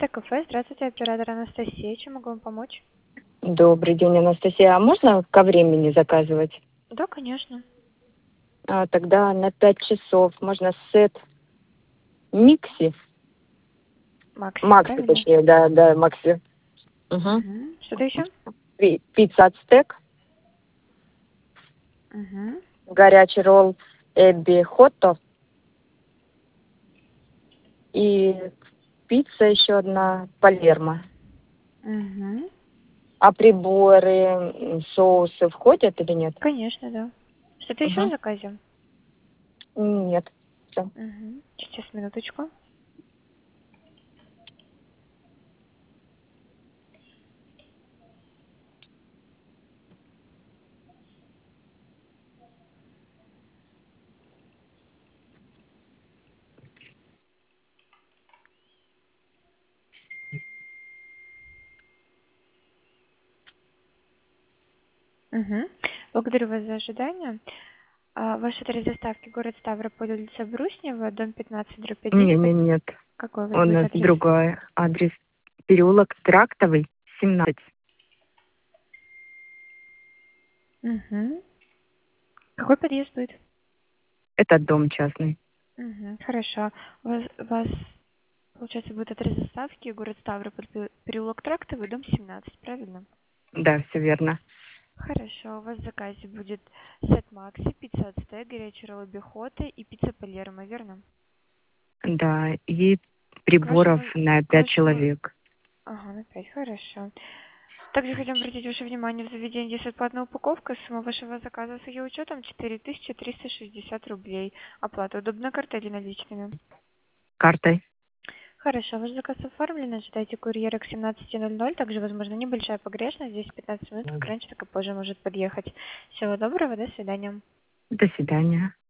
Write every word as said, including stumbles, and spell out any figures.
Это кафе. Здравствуйте, оператор Анастасия. Чем могу вам помочь? Добрый день, Анастасия. А можно ко времени заказывать? Да, конечно. А, тогда на пять часов можно сет Микси. Макси, Макси, правильно? точнее, да, да, Макси. Угу. Угу. Что-то еще? Пицца ацтек, Угу. горячий ролл Эбби Хотто и пицца еще одна Палермо. Угу. А приборы, м, соусы входят или нет? Конечно, да. Что-то еще в Угу. заказе? Нет. Всё. Угу. Сейчас, минуточку. Угу. Благодарю вас за ожидание. А, ваш адрес доставки город Ставрополь, улица Бруснева, дом пятнадцать, дробь один. Не, не, нет. Какой у вас У будет нас адрес? другой адрес. Переулок Трактовый, семнадцать. Угу. Какой подъезд будет? Это дом частный. Угу. Хорошо. У вас, у вас, получается, будет адрес доставки город Ставрополь, пе- переулок Трактовый, дом семнадцать, правильно? Да, все верно. Хорошо, у вас в заказе будет сет Макси, пицца ацтек, горячий ролл Бихота и пицца Палермо, верно? Да, и К приборов вашему, на к пять вашему, человек. ага, на пять, хорошо. Также хотим обратить ваше внимание, в заведении есть бесплатная упаковка, сумма вашего заказа с ее учетом четыре тысячи триста шестьдесят рублей. Оплата удобна картой или наличными? Картой. Хорошо, ваш заказ оформлен, ожидайте курьера к семнадцати ноль ноль, также, возможно, небольшая погрешность, здесь пятнадцать минут, как раньше, так и позже может подъехать. Всего доброго, до свидания. До свидания.